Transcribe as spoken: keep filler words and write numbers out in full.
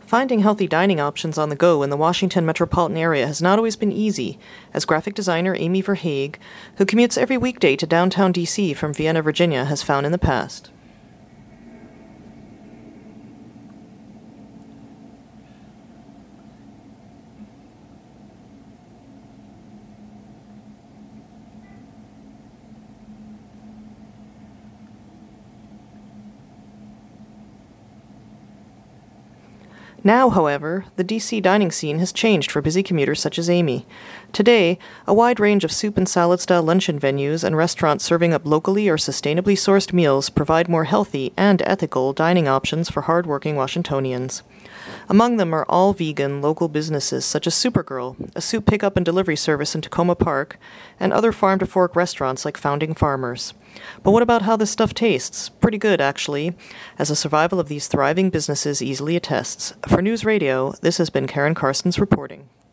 Finding healthy dining options on the go in the Washington metropolitan area has not always been easy, as graphic designer Amy Verhaeghe, who commutes every weekday to downtown D C from Vienna, Virginia, has found in the past. Now, however, the D C dining scene has changed for busy commuters such as Amy. Today, a wide range of soup and salad-style luncheon venues and restaurants serving up locally or sustainably sourced meals provide more healthy and ethical dining options for hard-working Washingtonians. Among them are all-vegan local businesses such as Supergirl, a soup pickup and delivery service in Tacoma Park, and other farm-to-fork restaurants like Founding Farmers. But what about how this stuff tastes? Pretty good, actually, as the survival of these thriving businesses easily attests. For News Radio, this has been Karen Carstens reporting.